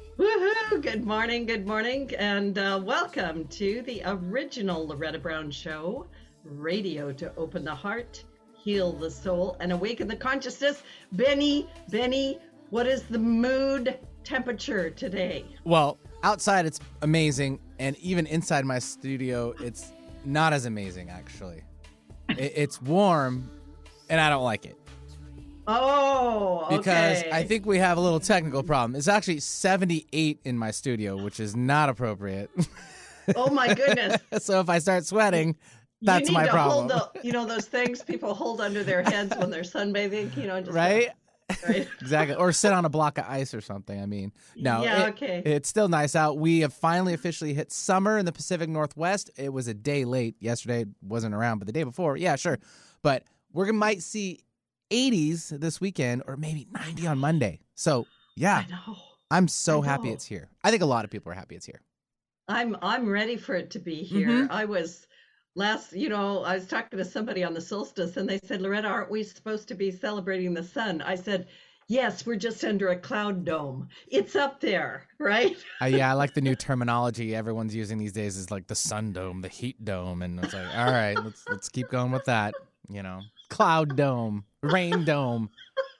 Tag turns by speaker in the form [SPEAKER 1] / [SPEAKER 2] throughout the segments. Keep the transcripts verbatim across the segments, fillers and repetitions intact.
[SPEAKER 1] Woohoo! Good morning, good morning, and uh, welcome to the original Loretta Brown Show, radio to open the heart, heal the soul, and awaken the consciousness. Benny, Benny, what is the mood temperature today?
[SPEAKER 2] Well, outside it's amazing, and even inside my studio, it's not as amazing, actually. It, it's warm, and I don't like it.
[SPEAKER 1] Oh, okay.
[SPEAKER 2] Because I think we have a little technical problem. It's actually seventy-eight in my studio, which is not appropriate.
[SPEAKER 1] Oh my goodness.
[SPEAKER 2] So if I start sweating, that's
[SPEAKER 1] you need
[SPEAKER 2] my
[SPEAKER 1] to
[SPEAKER 2] problem.
[SPEAKER 1] Hold the, you know, those things people hold under their heads when they're sunbathing, you know, just
[SPEAKER 2] right?
[SPEAKER 1] Right.
[SPEAKER 2] Exactly. Or sit on a block of ice or something. I mean, no,
[SPEAKER 1] Yeah,
[SPEAKER 2] it,
[SPEAKER 1] okay.
[SPEAKER 2] it's still nice out. We have finally officially hit summer in the Pacific Northwest. It was a day late. Yesterday wasn't around, but the day before, yeah, sure. But we are might see eighties this weekend or maybe ninety on Monday. So, yeah,
[SPEAKER 1] I know.
[SPEAKER 2] I'm so
[SPEAKER 1] I
[SPEAKER 2] happy
[SPEAKER 1] know.
[SPEAKER 2] it's here. I think a lot of people are happy it's here.
[SPEAKER 1] I'm I'm ready for it to be here.
[SPEAKER 2] Mhm.
[SPEAKER 1] I was last, you know, I was talking to somebody on the solstice and they said, Loretta, aren't we supposed to be celebrating the sun? I said, yes, we're just under a cloud dome. It's up there, right?
[SPEAKER 2] Uh, yeah, I like the new terminology everyone's using these days is like the sun dome, the heat dome, and it's like, all right, let's let's keep going with that. You know, cloud dome, rain dome.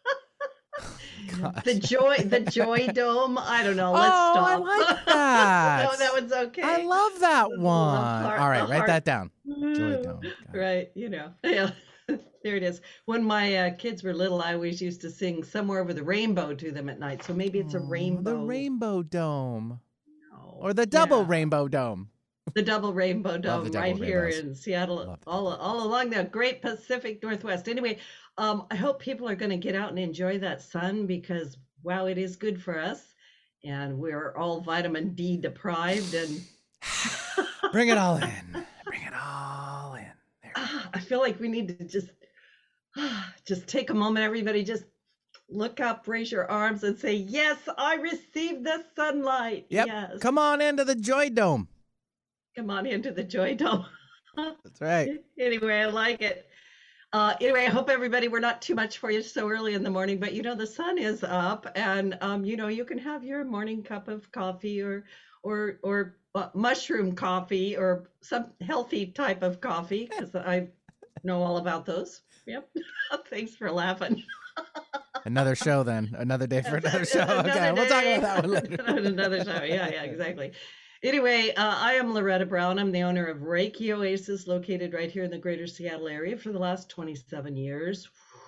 [SPEAKER 1] The joy, the joy dome. I don't know. Let's
[SPEAKER 2] oh,
[SPEAKER 1] stop.
[SPEAKER 2] I like that.
[SPEAKER 1] No, that one's okay.
[SPEAKER 2] I love that
[SPEAKER 1] The
[SPEAKER 2] one.
[SPEAKER 1] love heart-
[SPEAKER 2] All right,
[SPEAKER 1] the
[SPEAKER 2] write
[SPEAKER 1] heart-
[SPEAKER 2] that down. Joy dome. Got it.
[SPEAKER 1] Right, you know. Yeah. There it is. When my uh, kids were little, I always used to sing "Somewhere Over the Rainbow" to them at night. So maybe it's a
[SPEAKER 2] Oh,
[SPEAKER 1] rainbow.
[SPEAKER 2] The rainbow dome.
[SPEAKER 1] No.
[SPEAKER 2] Or the double
[SPEAKER 1] Yeah.
[SPEAKER 2] rainbow dome.
[SPEAKER 1] The double rainbow dome
[SPEAKER 2] the double
[SPEAKER 1] right here
[SPEAKER 2] rainbows.
[SPEAKER 1] in Seattle,
[SPEAKER 2] Love the
[SPEAKER 1] all
[SPEAKER 2] double
[SPEAKER 1] all along the great Pacific Northwest. Anyway, um, I hope people are going to get out and enjoy that sun because wow, it is good for us, and we're all vitamin D deprived. And
[SPEAKER 2] Bring it all in. Bring it all in. There we go.
[SPEAKER 1] ah, I feel like we need to just ah, just take a moment. Everybody, just look up, raise your arms, and say, "Yes, I received the sunlight."
[SPEAKER 2] Yep.
[SPEAKER 1] Yes,
[SPEAKER 2] Come on into the joy dome.
[SPEAKER 1] come on into the joy dome.
[SPEAKER 2] That's right.
[SPEAKER 1] Anyway, I like it. Uh, anyway, I hope everybody, we're not too much for you so early in the morning, but you know, the sun is up and, um, you know, you can have your morning cup of coffee or, or, or uh, mushroom coffee or some healthy type of coffee because I know all about those. Yep. Thanks for laughing.
[SPEAKER 2] Another show then. Another day for another show.
[SPEAKER 1] Another
[SPEAKER 2] Okay, we'll talk
[SPEAKER 1] day.
[SPEAKER 2] about that one later.
[SPEAKER 1] Another show. Yeah, yeah, exactly. Anyway, uh, I am Loretta Brown. I'm the owner of Reiki Oasis, located right here in the greater Seattle area for the last twenty-seven years.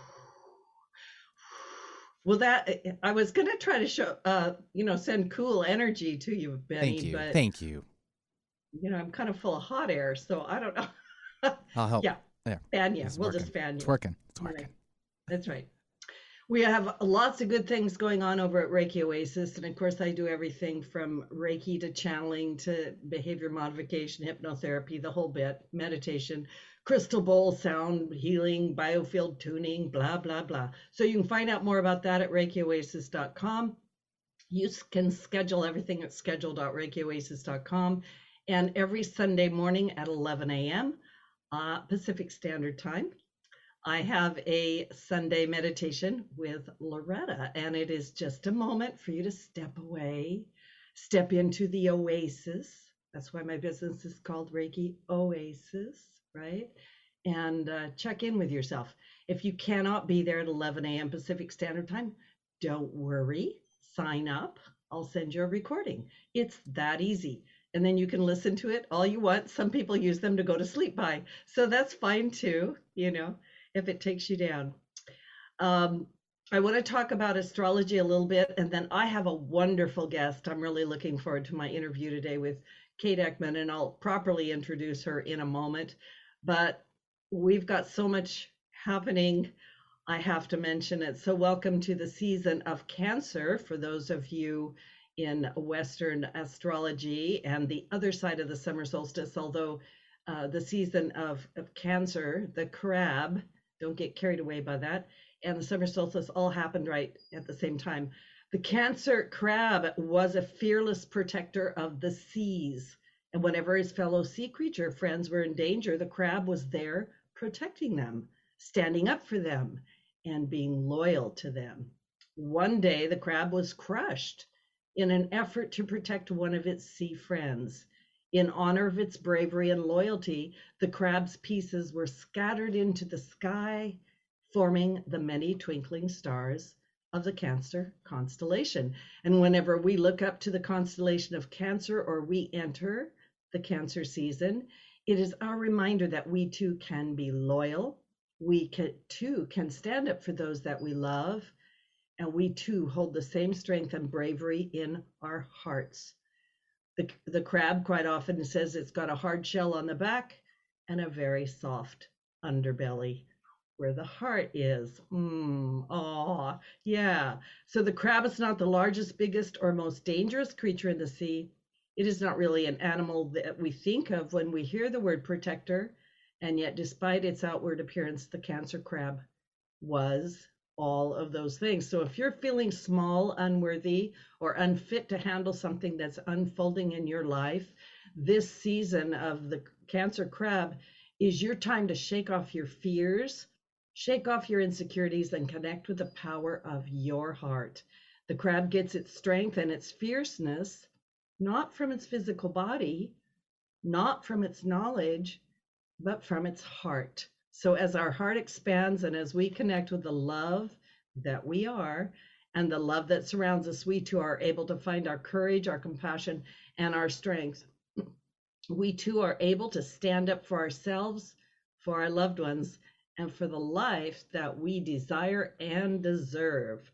[SPEAKER 1] Well, that I was going to try to show, uh, you know, send cool energy to you, Benny,
[SPEAKER 2] Thank you.
[SPEAKER 1] but
[SPEAKER 2] Thank you.
[SPEAKER 1] you know, I'm kind of full of hot air, so I don't know.
[SPEAKER 2] I'll help.
[SPEAKER 1] Yeah,
[SPEAKER 2] There.
[SPEAKER 1] fan you.
[SPEAKER 2] It's
[SPEAKER 1] We'll
[SPEAKER 2] working.
[SPEAKER 1] just fan you.
[SPEAKER 2] It's working. It's
[SPEAKER 1] Anyway,
[SPEAKER 2] working.
[SPEAKER 1] That's right. We have lots of good things going on over at Reiki Oasis. And of course, I do everything from Reiki to channeling to behavior modification, hypnotherapy, the whole bit, meditation, crystal bowl sound healing, biofield tuning, blah, blah, blah. So you can find out more about that at reiki oasis dot com. You can schedule everything at schedule dot reiki oasis dot com. And every Sunday morning at eleven a.m. Uh, Pacific Standard Time, I have a Sunday meditation with Loretta, and it is just a moment for you to step away, step into the oasis. That's why my business is called Reiki Oasis, right? And uh, check in with yourself. If you cannot be there at eleven a.m. Pacific Standard Time, don't worry. Sign up. I'll send you a recording. It's that easy. And then you can listen to it all you want. Some people use them to go to sleep by. So that's fine too, you know, if it takes you down. Um, I want to talk about astrology a little bit, and then I have a wonderful guest. I'm really looking forward to my interview today with Kate Eckman, and I'll properly introduce her in a moment. But we've got so much happening, I have to mention it. So, welcome to the season of Cancer for those of you in Western astrology and the other side of the summer solstice, although uh, the season of, of Cancer, the crab, don't get carried away by that, and the summer solstice all happened right at the same time. The Cancer crab was a fearless protector of the seas. And whenever his fellow sea creature friends were in danger, the crab was there protecting them, standing up for them, and being loyal to them. One day, the crab was crushed in an effort to protect one of its sea friends. In honor of its bravery and loyalty, the crab's pieces were scattered into the sky, forming the many twinkling stars of the Cancer constellation. And whenever we look up to the constellation of Cancer or we enter the Cancer season, it is our reminder that we too can be loyal. We can, too can stand up for those that we love. And we too hold the same strength and bravery in our hearts. The, the crab quite often says it's got a hard shell on the back and a very soft underbelly where the heart is. Mm, oh, yeah. So the crab is not the largest, biggest, or most dangerous creature in the sea. It is not really an animal that we think of when we hear the word protector. And yet, despite its outward appearance, the Cancer crab was all of those things. So if you're feeling small, unworthy, or unfit to handle something that's unfolding in your life, this season of the Cancer crab is your time to shake off your fears, shake off your insecurities, and connect with the power of your heart. The crab gets its strength and its fierceness not from its physical body, not from its knowledge, but from its heart. So as our heart expands and as we connect with the love that we are and the love that surrounds us, we too are able to find our courage, our compassion, and our strength. We too are able to stand up for ourselves, for our loved ones, and for the life that we desire and deserve.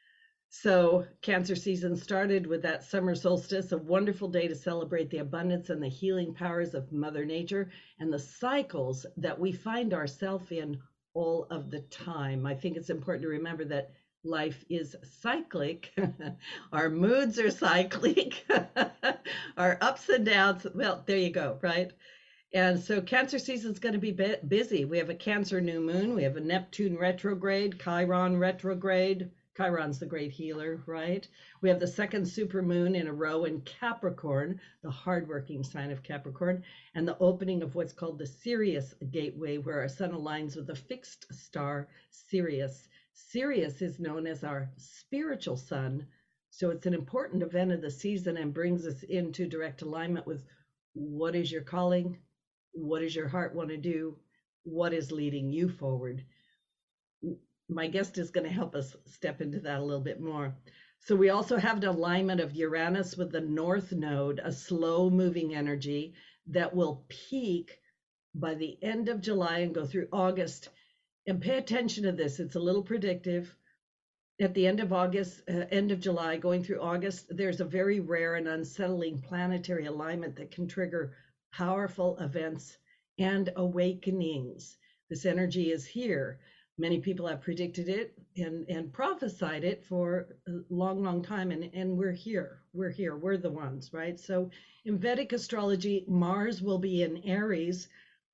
[SPEAKER 1] So Cancer season started with that summer solstice, a wonderful day to celebrate the abundance and the healing powers of Mother Nature and the cycles that we find ourselves in all of the time. I think it's important to remember that life is cyclic. Our moods are cyclic. Our ups and downs. Well, there you go, right? And so Cancer season is going to be busy. We have a Cancer new moon. We have a Neptune retrograde, Chiron retrograde. Chiron's the great healer, right? We have the second supermoon in a row in Capricorn, the hardworking sign of Capricorn, and the opening of what's called the Sirius gateway, where our sun aligns with the fixed star Sirius. Sirius is known as our spiritual sun, so it's an important event of the season and brings us into direct alignment with what is your calling, what does your heart want to do, what is leading you forward. My guest is going to help us step into that a little bit more. So we also have an alignment of Uranus with the North Node, a slow moving energy that will peak by the end of July and go through August. And pay attention to this. It's a little predictive. At the end of August, uh, end of July, going through August, there's a very rare and unsettling planetary alignment that can trigger powerful events and awakenings. This energy is here. Many people have predicted it and, and prophesied it for a long, long time. And, and we're here. We're here. We're the ones, right? So in Vedic astrology, Mars will be in Aries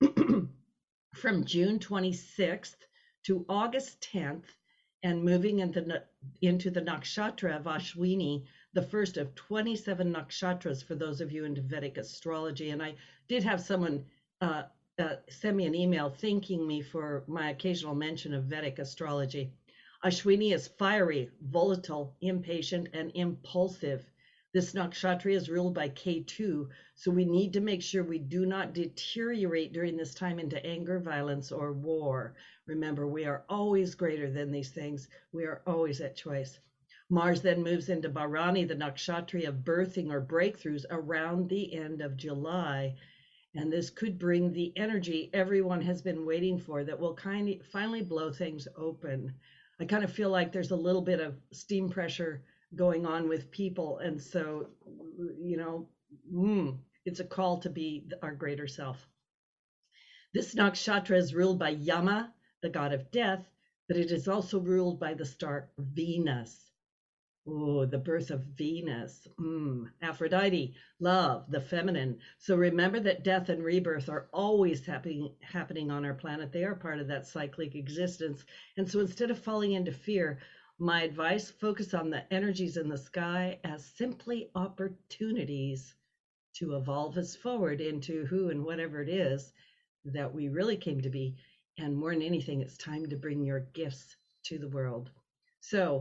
[SPEAKER 1] from June twenty-sixth to August tenth and moving into the, into the nakshatra of Ashwini, the first of twenty-seven nakshatras for those of you into Vedic astrology. And I did have someone uh, Uh, send me an email thanking me for my occasional mention of Vedic astrology. Ashwini is fiery, volatile, impatient, and impulsive. This nakshatra is ruled by K two, so we need to make sure we do not deteriorate during this time into anger, violence, or war. Remember, we are always greater than these things. We are always at choice. Mars then moves into Bharani, the nakshatra of birthing or breakthroughs, around the end of July. And this could bring the energy everyone has been waiting for that will kind of finally blow things open. I kind of feel like there's a little bit of steam pressure going on with people. And so, you know, mm, it's a call to be our greater self. This nakshatra is ruled by Yama, the god of death, but it is also ruled by the star Venus. Oh, the birth of Venus, mm, Aphrodite, love, the feminine. So remember that death and rebirth are always happening, happening on our planet. They are part of that cyclic existence. And so instead of falling into fear, my advice, focus on the energies in the sky as simply opportunities to evolve us forward into who and whatever it is that we really came to be. And more than anything, it's time to bring your gifts to the world. So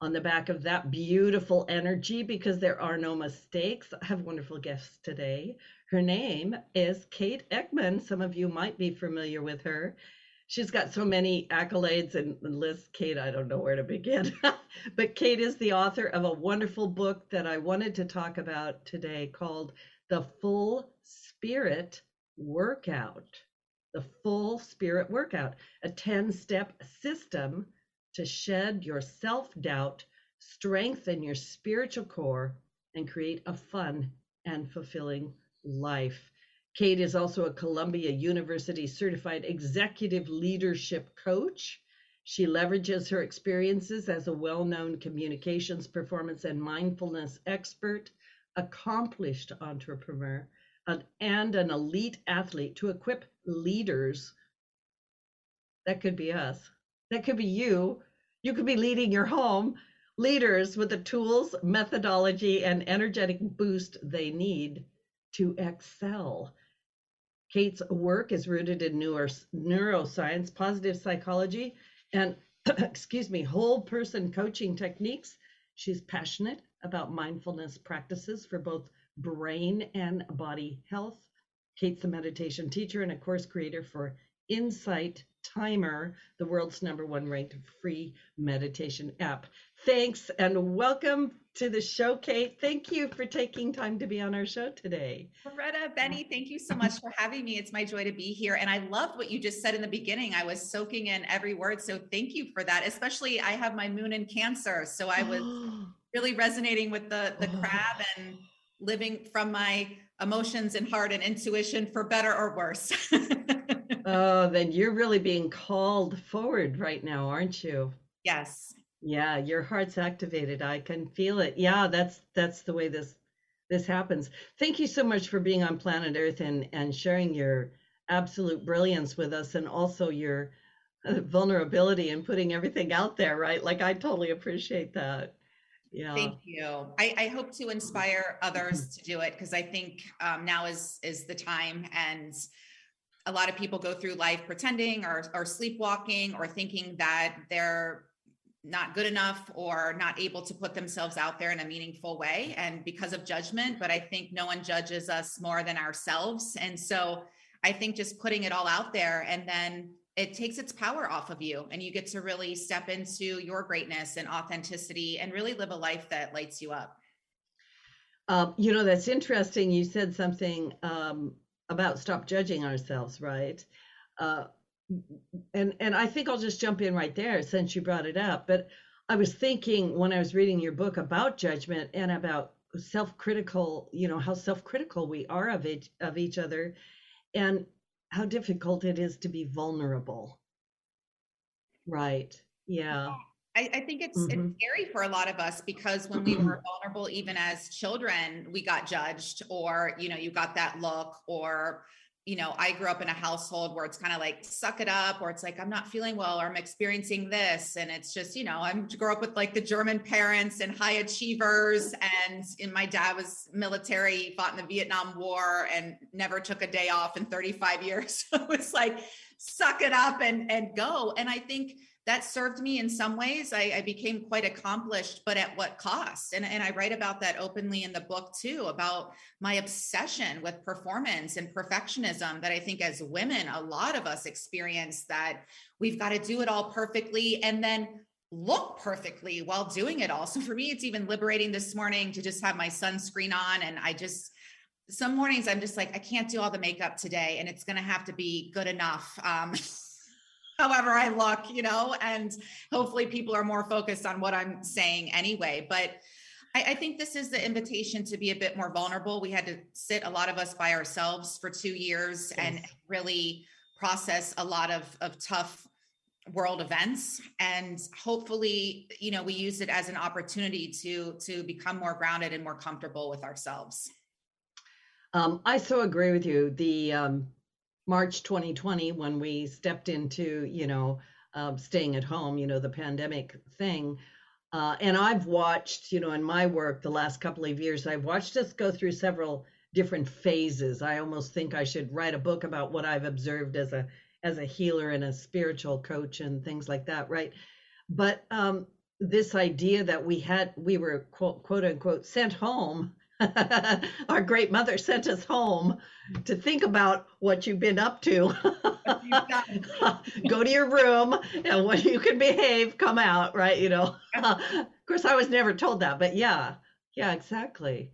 [SPEAKER 1] on the back of that beautiful energy, because there are no mistakes, I have wonderful guests today. Her name is Kate Eckman. Some of you might be familiar with her. She's got so many accolades and lists, Kate, I don't know where to begin. But Kate is the author of a wonderful book that I wanted to talk about today called The Full Spirit Workout. The Full Spirit Workout, a ten-step system to shed your self-doubt, strengthen your spiritual core, and create a fun and fulfilling life. Kate is also a Columbia University certified executive leadership coach. She leverages her experiences as a well-known communications, performance, and mindfulness expert, accomplished entrepreneur, and an elite athlete to equip leaders. That could be us. That could be you. You could be leading your home, leaders with the tools, methodology, and energetic boost they need to excel. Kate's work is rooted in neuro, neuroscience, positive psychology, and excuse me, whole person coaching techniques. She's passionate about mindfulness practices for both brain and body health. Kate's a meditation teacher and a course creator for Insight Timer, the world's number one ranked free meditation app. Thanks and welcome to the show, Kate. Thank you for taking time to be on our show today.
[SPEAKER 3] Loretta, Benny, thank you so much for having me. It's my joy to be here. And I loved what you just said in the beginning. I was soaking in every word. So thank you for that. Especially I have my moon in Cancer. So I was really resonating with the, the crab and living from my emotions and heart and intuition, for better or worse.
[SPEAKER 1] Oh, then you're really being called forward right now, aren't you?
[SPEAKER 3] Yes.
[SPEAKER 1] Yeah, your heart's activated. I can feel it. Yeah, that's that's the way this this happens. Thank you so much for being on planet Earth and and sharing your absolute brilliance with us, and also your uh, vulnerability and putting everything out there, right? Like, I totally appreciate that. Yeah.
[SPEAKER 3] Thank you. I, I hope to inspire others to do it, because I think um, now is is the time. And a lot of people go through life pretending or, or sleepwalking or thinking that they're not good enough or not able to put themselves out there in a meaningful way, and because of judgment. But I think no one judges us more than ourselves. And so I think just putting it all out there, and then it takes its power off of you, and you get to really step into your greatness and authenticity and really live a life that lights you up.
[SPEAKER 1] Um, you know, that's interesting. You said something um, about stop judging ourselves, right? Uh, and and I think I'll just jump in right there since you brought it up. But I was thinking when I was reading your book about judgment and about self-critical, you know, how self-critical we are of each of each other, and how difficult it is to be vulnerable. Right. Yeah.
[SPEAKER 3] I, I think it's,
[SPEAKER 1] Mm-hmm.
[SPEAKER 3] it's scary for a lot of us, because when we were vulnerable, even as children, we got judged, or, you know, you got that look, or, you know, I grew up in a household where it's kind of like, suck it up, or it's like, I'm not feeling well, or I'm experiencing this. And it's just, you know, I'm grew up with like the German parents and high achievers. And, and my dad was military, fought in the Vietnam War and never took a day off in thirty-five years. So it's like, suck it up and, and go. And I think that served me in some ways. I, I became quite accomplished, but at what cost? And, and I write about that openly in the book too, about my obsession with performance and perfectionism that I think as women, a lot of us experience, that we've got to do it all perfectly and then look perfectly while doing it all. So for me, it's even liberating this morning to just have my sunscreen on. And I just, some mornings I'm just like, I can't do all the makeup today, and it's going to have to be good enough. Um, however I look, you know, and hopefully people are more focused on what I'm saying anyway. But I, I think this is the invitation to be a bit more vulnerable. We had to sit, a lot of us, by ourselves for two years yes. and really process a lot of, of tough world events. And hopefully, you know, we use it as an opportunity to, to become more grounded and more comfortable with ourselves.
[SPEAKER 1] Um, I so agree with you. The, um, March twenty twenty, when we stepped into, you know, um, staying at home, you know, the pandemic thing. Uh, and I've watched, you know, in my work the last couple of years, I've watched us go through several different phases. I almost think I should write a book about what I've observed as a as a healer and a spiritual coach and things like that, right? But um, this idea that we had, we were quote, quote unquote sent home. Our great mother sent us home to think about what you've been up to. Go to your room, and when you can behave, come out, right? You know, of course, I was never told that, but yeah, yeah, exactly.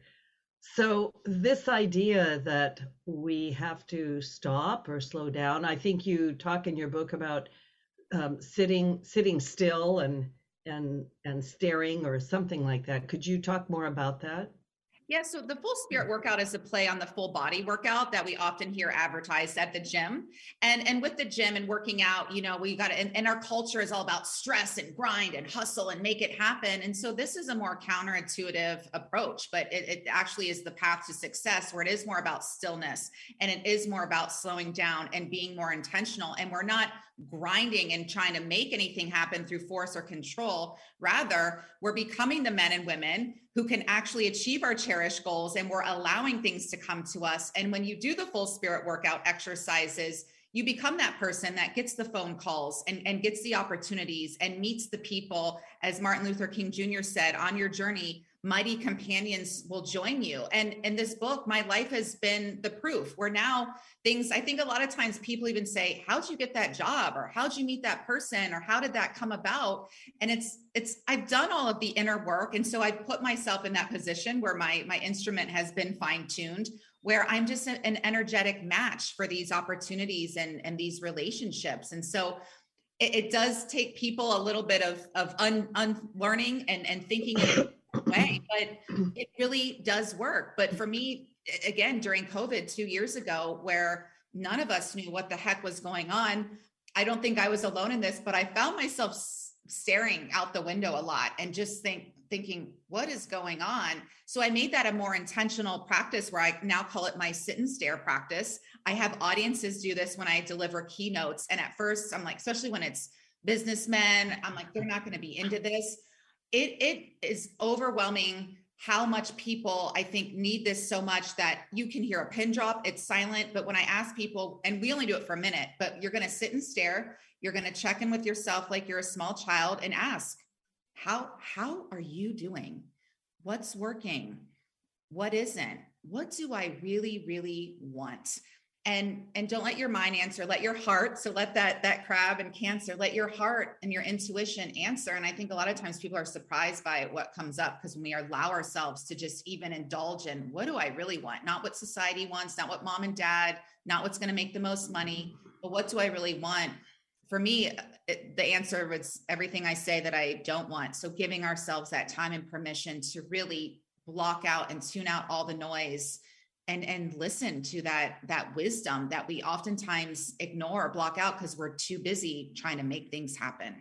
[SPEAKER 1] So this idea that we have to stop or slow down, I think you talk in your book about um, sitting sitting still and and and staring or something like that. Could you talk more about that?
[SPEAKER 3] Yeah, so the full spirit workout is a play on the full body workout that we often hear advertised at the gym. And and with the gym and working out, you know, we got to, and, and our culture is all about stress and grind and hustle and make it happen. And so this is a more counterintuitive approach, but it, it actually is the path to success, where it is more about stillness and it is more about slowing down and being more intentional. And we're not grinding and trying to make anything happen through force or control. Rather, we're becoming the men and women who can actually achieve our cherished goals, and we're allowing things to come to us. And when you do the full spirit workout exercises, you become that person that gets the phone calls and, and gets the opportunities and meets the people. As Martin Luther King Junior said, on your journey, mighty companions will join you. And in this book, my life has been the proof, where now things, I think a lot of times people even say, how'd you get that job? Or how'd you meet that person? Or how did that come about? And it's, it's, I've done all of the inner work. And so I put myself in that position where my, my instrument has been fine-tuned, where I'm just an energetic match for these opportunities and, and these relationships. And so it, it does take people a little bit of, of un, unlearning and, and thinking in a way, but it really does work. But for me, again, during COVID two years ago, where none of us knew what the heck was going on, I don't think I was alone in this, but I found myself staring out the window a lot and just think, thinking, what is going on? So I made that a more intentional practice, where I now call it my sit and stare practice. I have audiences do this when I deliver keynotes. And at first I'm like, especially when it's businessmen, I'm like, they're not going to be into this. It, it is overwhelming how much people, I think, need this so much that you can hear a pin drop, it's silent. But when I ask people, and we only do it for a minute, but you're going to sit and stare, you're going to check in with yourself like you're a small child and ask, how, how are you doing? What's working? What isn't? What do I really, really want? And, and don't let your mind answer, let your heart. So let that, that crab and Cancer, let your heart and your intuition answer. And I think a lot of times people are surprised by what comes up, because when we allow ourselves to just even indulge in, what do I really want? Not what society wants, not what mom and dad, not what's going to make the most money, but what do I really want? For me, it, the answer was everything I say that I don't want. So giving ourselves that time and permission to really block out and tune out all the noise and, and listen to that, that wisdom that we oftentimes ignore or block out because we're too busy trying to make things happen.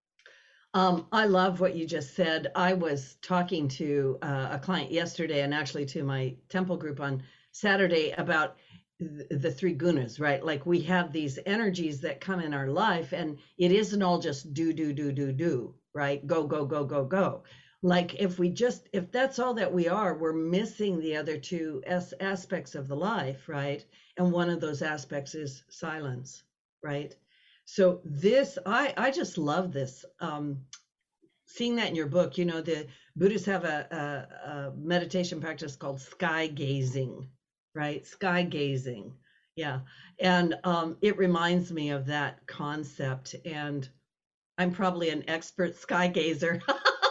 [SPEAKER 1] Um, I love what you just said. I was talking to uh, a client yesterday, and actually to my temple group on Saturday, about the three gunas, right? Like, we have these energies that come in our life, and it isn't all just do, do, do, do, do, right? Go, go, go, go, go. Like, if we just, if that's all that we are, we're missing the other two as aspects of the life, right? And one of those aspects is silence, right? So this, I, I just love this. Um, seeing that in your book, you know, the Buddhists have a, a, a meditation practice called sky gazing, right? Sky gazing. Yeah. And um, it reminds me of that concept. And I'm probably an expert sky gazer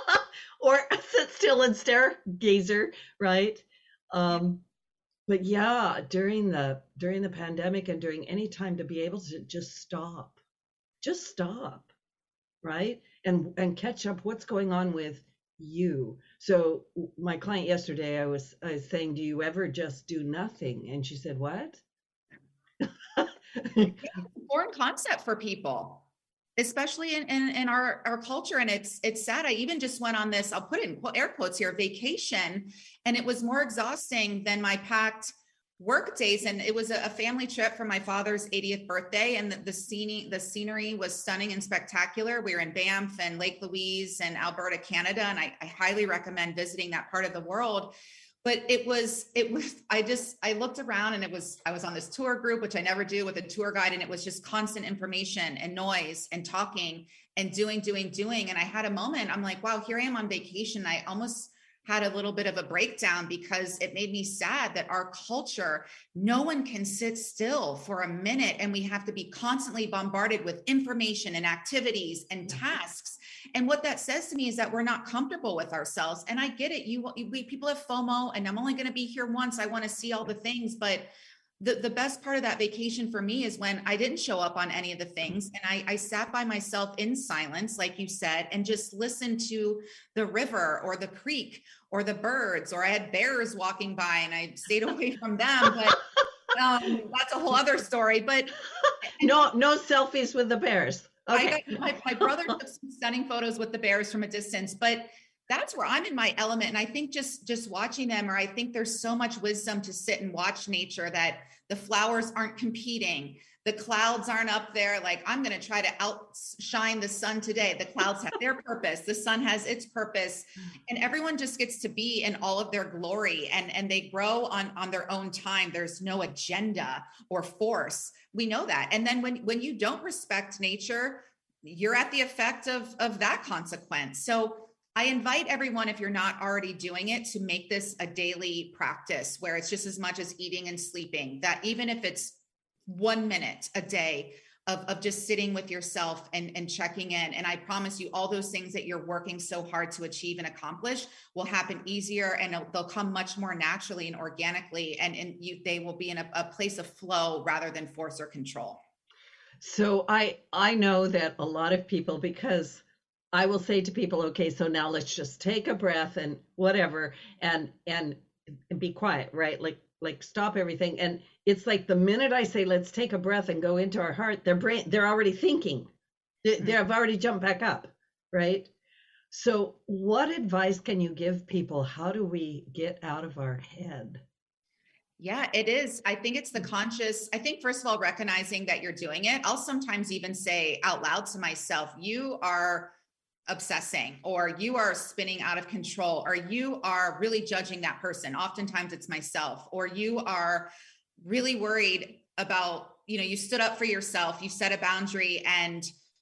[SPEAKER 1] or sit still and stare gazer, right? Um, but yeah, during the during the pandemic and during any time, to be able to just stop, just stop, right? And and catch up what's going on with you. So my client yesterday, I was I was saying, do you ever just do nothing? And she said, what?
[SPEAKER 3] Foreign concept for people, especially in, in, in our, our culture. And it's, it's sad. I even just went on this, I'll put in air quotes here, vacation. And it was more exhausting than my packed work days. And it was a, a family trip for my father's eightieth birthday. And the, the scenery, the scenery was stunning and spectacular. We were in Banff and Lake Louise and Alberta, Canada. And I, I highly recommend visiting that part of the world. but it was, it was, I just, I looked around and it was, I was on this tour group, which I never do, with a tour guide. And it was just constant information and noise and talking and doing, doing, doing. And I had a moment, I'm like, wow, here I am on vacation. I almost had a little bit of a breakdown because it made me sad that our culture, no one can sit still for a minute, and we have to be constantly bombarded with information and activities and tasks. And what that says to me is that we're not comfortable with ourselves. And I get it. You, we people have FOMO, and I'm only going to be here once. I want to see all the things, but the, the best part of that vacation for me is when I didn't show up on any of the things, and I, I sat by myself in silence, like you said, and just listened to the river or the creek or the birds, or I had bears walking by and I stayed away from them. But um, that's a whole other story. But
[SPEAKER 1] no, no selfies with the bears. Okay.
[SPEAKER 3] I got, my, my brother took some stunning photos with the bears from a distance, but that's where I'm in my element. And I think just, just watching them, or I think there's so much wisdom to sit and watch nature, that the flowers aren't competing. The clouds aren't up there like, I'm going to try to outshine the sun today. The clouds have their purpose. The sun has its purpose. And everyone just gets to be in all of their glory, and, and they grow on, on their own time. There's no agenda or force. We know that. And then when, when you don't respect nature, you're at the effect of, of that consequence. So I invite everyone, if you're not already doing it, to make this a daily practice where it's just as much as eating and sleeping, that even if it's one minute a day of, of just sitting with yourself and, and checking in. And I promise you, all those things that you're working so hard to achieve and accomplish will happen easier, and they'll come much more naturally and organically. And, and you, they will be in a, a place of flow rather than force or control.
[SPEAKER 1] So I, I know that a lot of people, because I will say to people, okay, so now let's just take a breath and whatever, and, and be quiet, right? Like, like stop everything. And it's like the minute I say, let's take a breath and go into our heart, their brain, they're already thinking. They, they've already jumped back up, right? So what advice can you give people? How do we get out of our head?
[SPEAKER 3] Yeah, it is. I think it's the conscious, I think, first of all, recognizing that you're doing it. I'll sometimes even say out loud to myself, you are obsessing, or you are spinning out of control, or you are really judging that person. Oftentimes it's myself, or you are really worried about, you know, you stood up for yourself, you set a boundary, and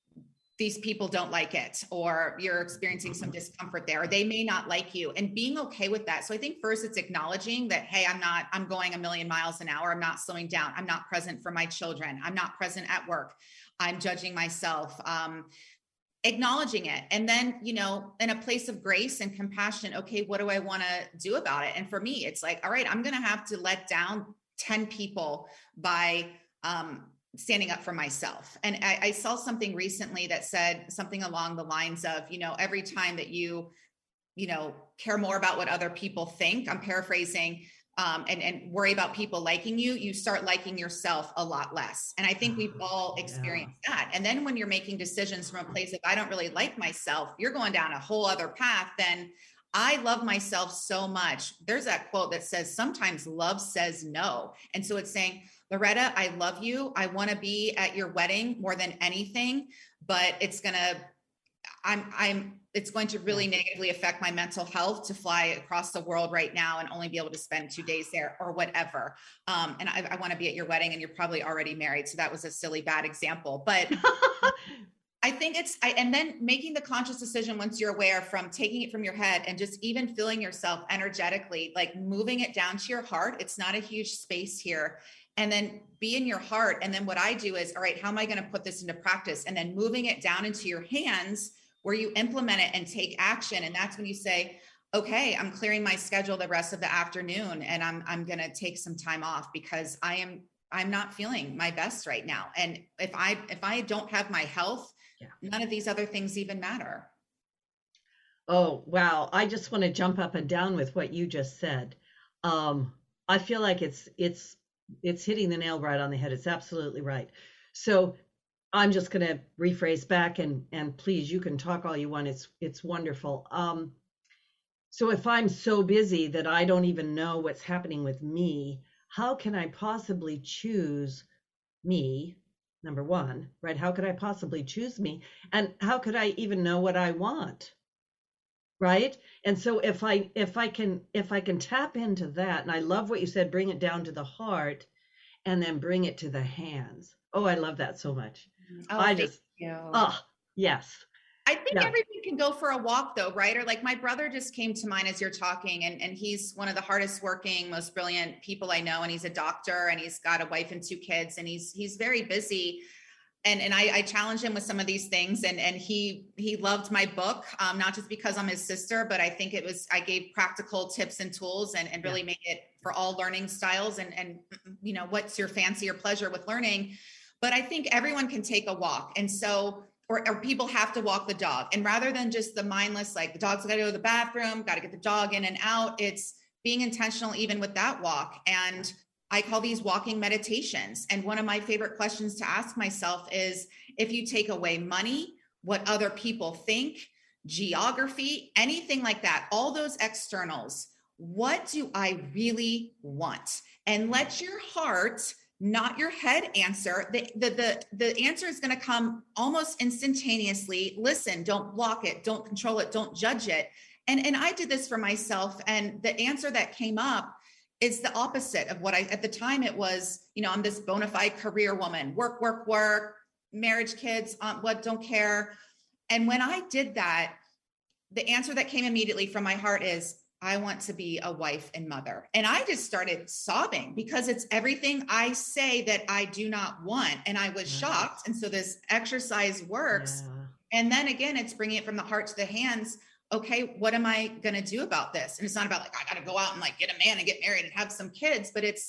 [SPEAKER 3] these people don't like it, or you're experiencing some discomfort there, or they may not like you, and being okay with that. So I think first it's acknowledging that, hey, I'm not, I'm going a million miles an hour. I'm not slowing down. I'm not present for my children. I'm not present at work. I'm judging myself. Um, acknowledging it. And then, you know, in a place of grace and compassion, okay, what do I want to do about it? And for me, it's like, all right, I'm going to have to let down ten people by, um, standing up for myself. And I, I saw something recently that said something along the lines of, you know, every time that you, you know, care more about what other people think, I'm paraphrasing, um, and, and worry about people liking you, you start liking yourself a lot less. And I think we've all experienced yeah. that. And then when you're making decisions from a place of, I don't really like myself, you're going down a whole other path. Then I love myself so much. There's that quote that says, sometimes love says no. And so it's saying, Loretta, I love you. I want to be at your wedding more than anything, but it's going to, I'm, I'm, it's going to really negatively affect my mental health to fly across the world right now and only be able to spend two days there or whatever. Um, and I, I want to be at your wedding, and you're probably already married. So that was a silly, bad example, but I think it's, I, and then making the conscious decision once you're aware, from taking it from your head and just even feeling yourself energetically, like moving it down to your heart. It's not a huge space here. And then be in your heart. And then what I do is, all right, how am I going to put this into practice? And then moving it down into your hands where you implement it and take action. And that's when you say, okay, I'm clearing my schedule the rest of the afternoon, and I'm, I'm going to take some time off because I am, I'm not feeling my best right now. And if I, if I don't have my health, yeah. none of these other things even matter.
[SPEAKER 1] Oh, wow. I just want to jump up and down with what you just said. Um, I feel like it's, it's, it's hitting the nail right on the head. It's absolutely right. So I'm just going to rephrase back, and, and please, you can talk all you want. It's, it's wonderful. Um, so if I'm so busy that I don't even know what's happening with me, how can I possibly choose me? Number one, right? How could I possibly choose me? And how could I even know what I want? right? And so if I if I can if I can tap into that, and I love what you said, bring it down to the heart and then bring it to the hands. Oh, I love that so much.
[SPEAKER 3] Oh,
[SPEAKER 1] I
[SPEAKER 3] thank
[SPEAKER 1] just,
[SPEAKER 3] you.
[SPEAKER 1] oh, yes.
[SPEAKER 3] I think
[SPEAKER 1] Yeah.
[SPEAKER 3] everyone can go for a walk though, right? Or like my brother just came to mind as you're talking, and, and he's one of the hardest working, most brilliant people I know. And he's a doctor and he's got a wife and two kids, and he's, he's very busy. And, and I, I challenged him with some of these things, and, and he, he loved my book, um, not just because I'm his sister, but I think it was, I gave practical tips and tools, and, and really
[SPEAKER 1] Yeah.
[SPEAKER 3] made it for all learning styles, and, and, you know, what's your fancy or pleasure with learning. But I think everyone can take a walk. And so, or, or people have to walk the dog. And rather than just the mindless, like the dog's got to go to the bathroom, got to get the dog in and out, it's being intentional even with that walk. And I call these walking meditations. And one of my favorite questions to ask myself is, if you take away money, what other people think, geography, anything like that, all those externals, what do I really want? And let your heart, not your head, answer. The, the, the, the answer is going to come almost instantaneously. Listen, don't block it. Don't control it. Don't judge it. And, and I did this for myself. And the answer that came up is the opposite of what I, at the time it was, you know, I'm this bona fide career woman, work, work, work, marriage, kids, um, what, don't care. And when I did that, the answer that came immediately from my heart is, I want to be a wife and mother. And I just started sobbing because it's everything I say that I do not want. And I was
[SPEAKER 1] Right.
[SPEAKER 3] shocked. And so this exercise works.
[SPEAKER 1] Yeah.
[SPEAKER 3] And then again, it's bringing it from the heart to the hands. Okay, what am I going to do about this? And it's not about like, I got to go out and like get a man and get married and have some kids, but it's,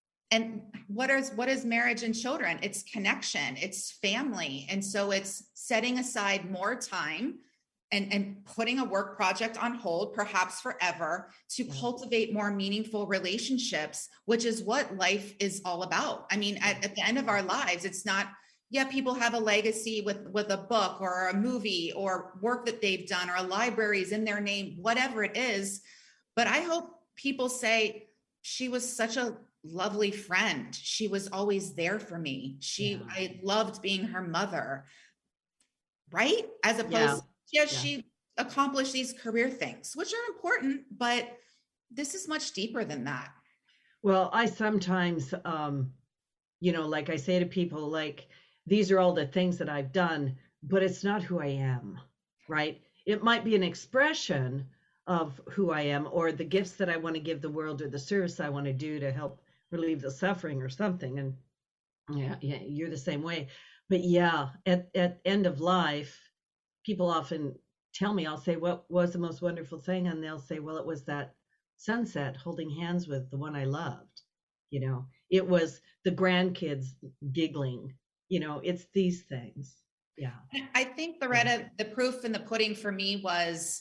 [SPEAKER 3] and what is, what is marriage and children? It's connection, it's family. And so it's setting aside more time and, and putting a work project on hold, perhaps forever, to
[SPEAKER 1] Yeah.
[SPEAKER 3] cultivate more meaningful relationships, which is what life is all about. I mean, at, at the end of our lives, it's not, yeah, people have a legacy with, with a book or a movie or work that they've done, or a library is in their name, whatever it is. But I hope people say, she was such a lovely friend. She was always there for me. She,
[SPEAKER 1] Yeah.
[SPEAKER 3] I loved being her mother, right? As opposed,
[SPEAKER 1] Yeah.
[SPEAKER 3] to, yes,
[SPEAKER 1] Yeah.
[SPEAKER 3] she accomplished these career things, which are important, but this is much deeper than that.
[SPEAKER 1] Well, I sometimes, um, you know, like I say to people, like, these are all the things that I've done, but it's not who I am, right? It might be an expression of who I am, or the gifts that I want to give the world, or the service I want to do to help relieve the suffering or something. And yeah, yeah, you're the same way. But yeah, at, at end of life, people often tell me, I'll say, what was the most wonderful thing? And they'll say, well, it was that sunset holding hands with the one I loved. You know, it was the grandkids giggling. You know, it's these things. Yeah.
[SPEAKER 3] I think, Loretta, the proof in the pudding for me was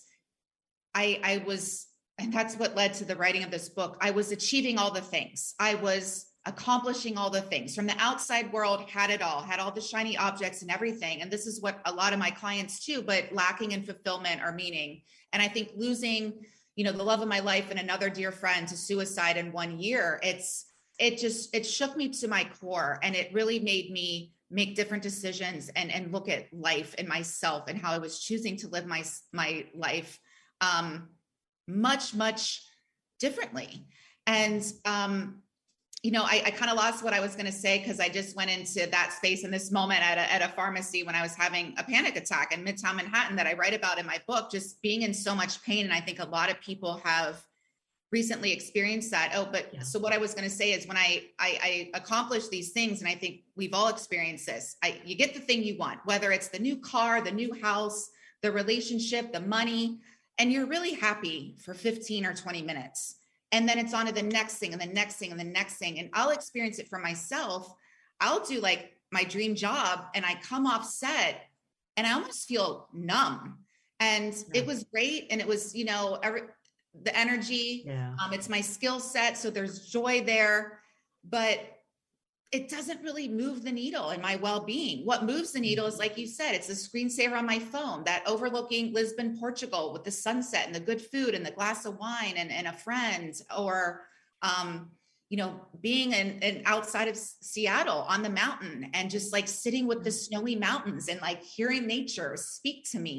[SPEAKER 3] I, I was, and that's what led to the writing of this book. I was achieving all the things. I was accomplishing all the things from the outside world, had it all, had all the shiny objects and everything. And this is what a lot of my clients too, but lacking in fulfillment or meaning. And I think losing, you know, the love of my life and another dear friend to suicide in one year, it's, it just, it shook me to my core, and it really made me make different decisions and, and look at life and myself and how I was choosing to live my, my life um, much, much differently. And, um, you know, I, I kind of lost what I was going to say, because I just went into that space in this moment at a, at a pharmacy when I was having a panic attack in Midtown Manhattan that I write about in my book, just being in so much pain. And I think a lot of people have recently experienced that. Oh, but
[SPEAKER 1] Yeah.
[SPEAKER 3] so what I was going to say is when I, I, I accomplish these things, and I think we've all experienced this, I, you get the thing you want, whether it's the new car, the new house, the relationship, the money, and you're really happy for fifteen or twenty minutes. And then it's on to the next thing and the next thing and the next thing. And I'll experience it for myself. I'll do like my dream job and I come off set and I almost feel numb. And
[SPEAKER 1] Yeah.
[SPEAKER 3] it was great. And it was, you know, every, the energy,
[SPEAKER 1] Yeah.
[SPEAKER 3] um, it's my skill set. So there's joy there, but it doesn't really move the needle in my well-being. What moves the needle is, like you said, it's a screensaver on my phone, that overlooking Lisbon, Portugal with the sunset and the good food and the glass of wine and, and a friend, or, um, you know, being in, in outside of Seattle on the mountain and just like sitting with the snowy mountains and like hearing nature speak to me.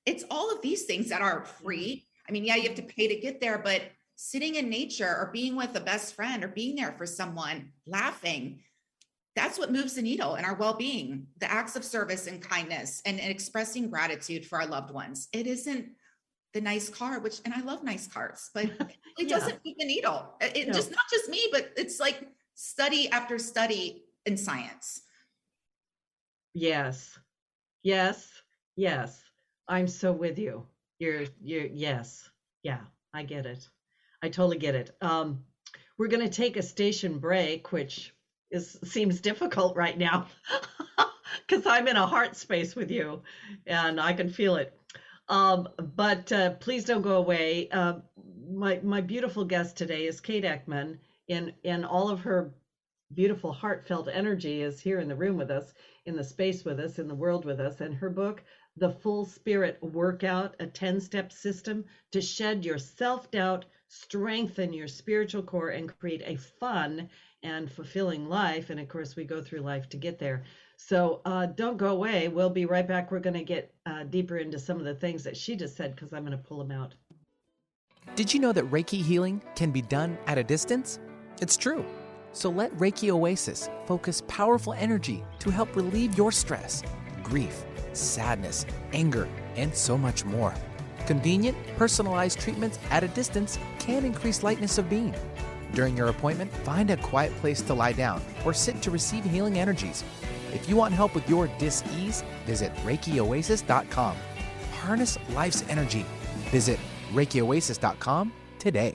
[SPEAKER 3] it's all of these things that are free. I mean, yeah, you have to pay to get there, but sitting in nature or being with a best friend or being there for someone, laughing, that's what moves the needle in our well-being, the acts of service and kindness and, and expressing gratitude for our loved ones. It isn't the nice car, which, and I love nice cars, but it
[SPEAKER 1] Yeah.
[SPEAKER 3] doesn't move the needle. It
[SPEAKER 1] No.
[SPEAKER 3] just, not just me, but it's like study after study in science.
[SPEAKER 1] Yes. Yes. Yes. I'm so with you. You're, you're, yes. Yeah, I get it. I totally get it. Um, we're going to take a station break, which is seems difficult right now because I'm in a heart space with you and I can feel it. Um, but uh, please don't go away. Uh, my my beautiful guest today is Kate Eckman, in in all of her beautiful heartfelt energy is here in the room with us, in the space with us, in the world with us. And her book, The Full Spirit Workout, a ten-step system to shed your self-doubt, strengthen your spiritual core, and create a fun and fulfilling life. And of course, we go through life to get there. So uh, don't go away. We'll be right back. We're going to get uh, deeper into some of the things that she just said because I'm going to pull them out.
[SPEAKER 2] Did you know that Reiki healing can be done at a distance? It's true. So let Reiki Oasis focus powerful energy to help relieve your stress, grief, sadness, anger, and so much more. Convenient, personalized treatments at a distance can increase lightness of being. During your appointment, find a quiet place to lie down or sit to receive healing energies. If you want help with your dis-ease, visit Reiki Oasis dot com. Harness life's energy. Visit Reiki Oasis dot com today.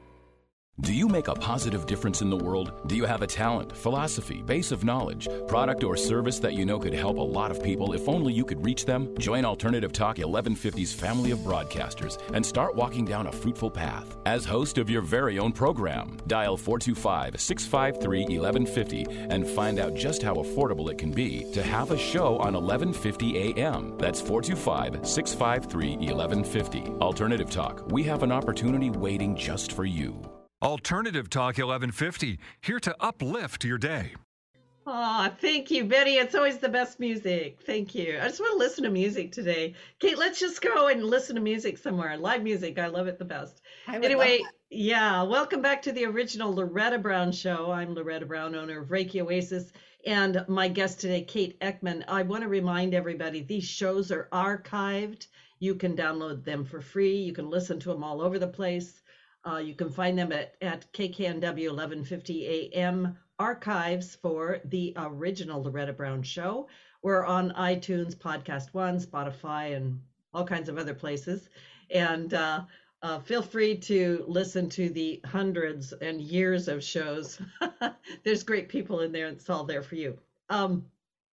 [SPEAKER 4] Do you make a positive difference in the world? Do you have a talent, philosophy, base of knowledge, product, or service that you know could help a lot of people if only you could reach them? Join Alternative Talk eleven fifty's family of broadcasters and start walking down a fruitful path. As host of your very own program, dial four two five, six five three, eleven fifty and find out just how affordable it can be to have a show on eleven fifty A M. That's four two five, six five three, eleven fifty. Alternative Talk, we have an opportunity waiting just for you.
[SPEAKER 5] Alternative Talk eleven fifty, here to uplift your day.
[SPEAKER 1] Oh, thank you, Betty. It's always the best music. Thank you. I just want to listen to music today. Kate, let's just go and listen to music somewhere. Live music. I love it the best.
[SPEAKER 3] I would
[SPEAKER 1] Anyway,
[SPEAKER 3] love that.
[SPEAKER 1] yeah, welcome back to the original Loretta Brown Show. I'm Loretta Brown, owner of Reiki Oasis, and my guest today, Kate Eckman. I want to remind everybody, these shows are archived. You can download them for free. You can listen to them all over the place. Uh, you can find them at, at K K N W eleven fifty A M archives for the original Loretta Brown Show. We're on iTunes, Podcast One, Spotify, and all kinds of other places. And uh, uh, feel free to listen to the hundreds and years of shows. There's great people in there, and it's all there for you. Um,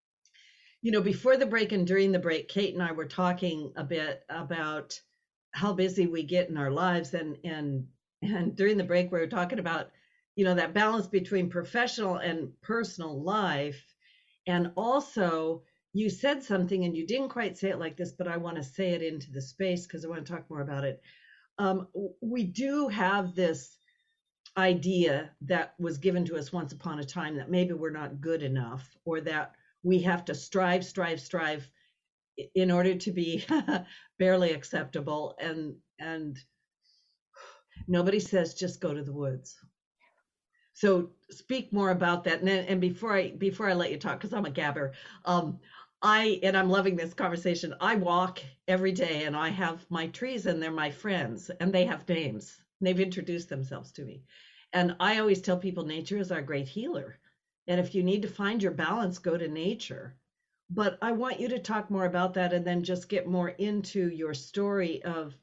[SPEAKER 1] you know, before the break and during the break, Kate and I were talking a bit about how busy we get in our lives, and and and during the break we were talking about, you know, that balance between professional and personal life. And also you said something, and you didn't quite say it like this, but I want to say it into the space because I want to talk more about it. Um, we do have this idea that was given to us once upon a time that maybe we're not good enough, or that we have to strive, strive, strive in order to be barely acceptable. And and nobody says just go to the woods. So speak more about that. And then, and before I before I let you talk, because I'm a gabber, um, I and I'm loving this conversation. I walk every day, and I have my trees, and they're my friends, and they have names. They've introduced themselves to me. And I always tell people nature is our great healer. And if you need to find your balance, go to nature. But I want you to talk more about that, and then just get more into your story of,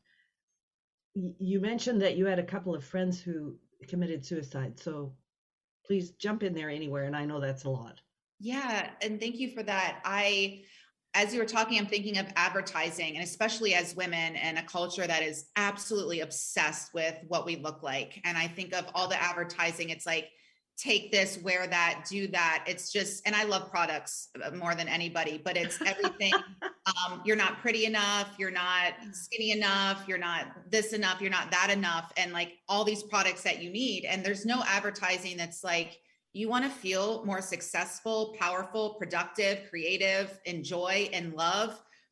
[SPEAKER 1] you mentioned that you had a couple of friends who committed suicide. So please jump in there anywhere. And I know that's a lot.
[SPEAKER 3] Yeah. And thank you for that. I, as you were talking, I'm thinking of advertising, and especially as women in a culture that is absolutely obsessed with what we look like. And I think of all the advertising, it's like, take this, wear that, do that. It's just, and I love products more than anybody, but it's everything. um, you're not pretty enough. You're not skinny enough. You're not this enough. You're not that enough. And like all these products that you need. And there's no advertising that's like, you want to feel more successful, powerful, productive, creative, enjoy, and love.